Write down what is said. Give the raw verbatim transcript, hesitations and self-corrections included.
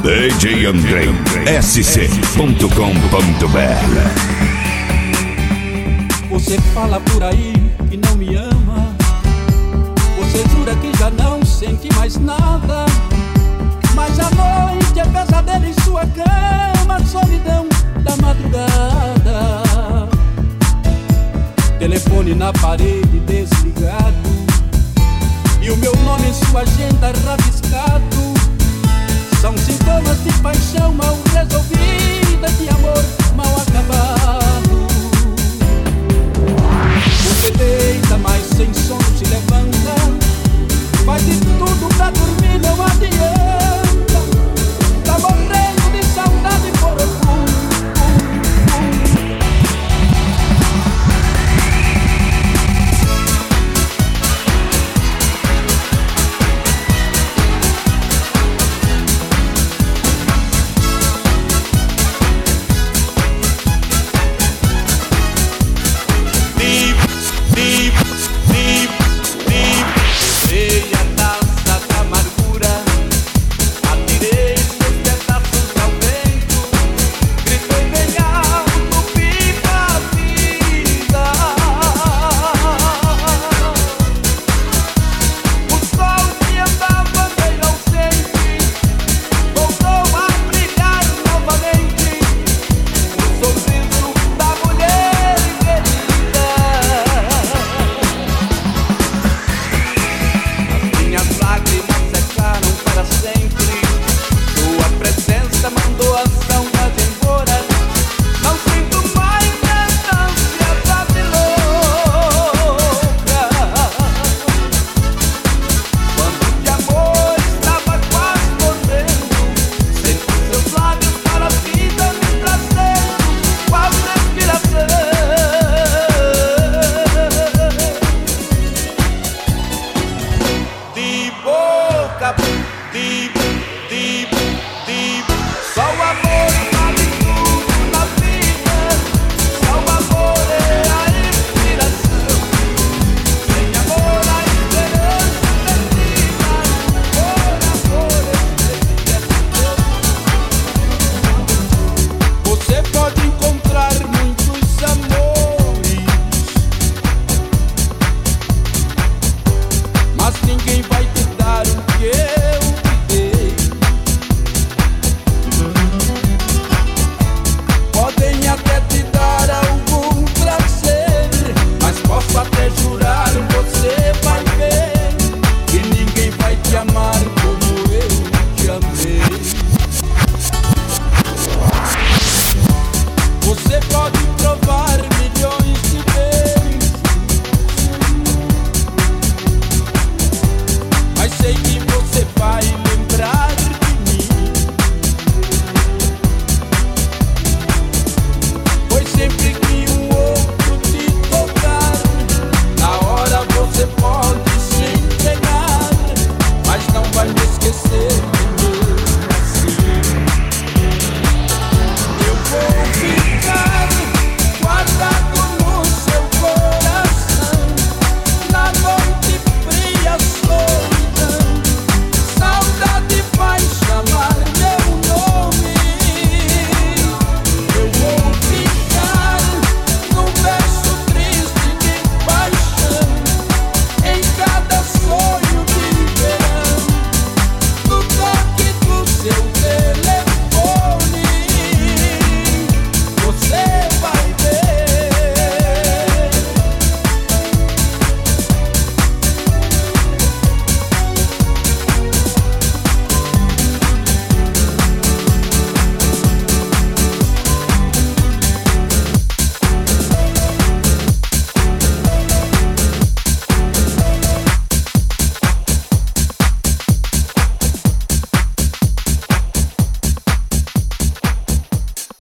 D J André S C ponto com ponto B R. Você fala por aí que não me ama, você jura que já não sente mais nada, mas a noite é pesadelo em sua cama, solidão da madrugada. Telefone na parede desligado e o meu nome em sua agenda rabiscado. São sintomas de paixão mal resolvidos.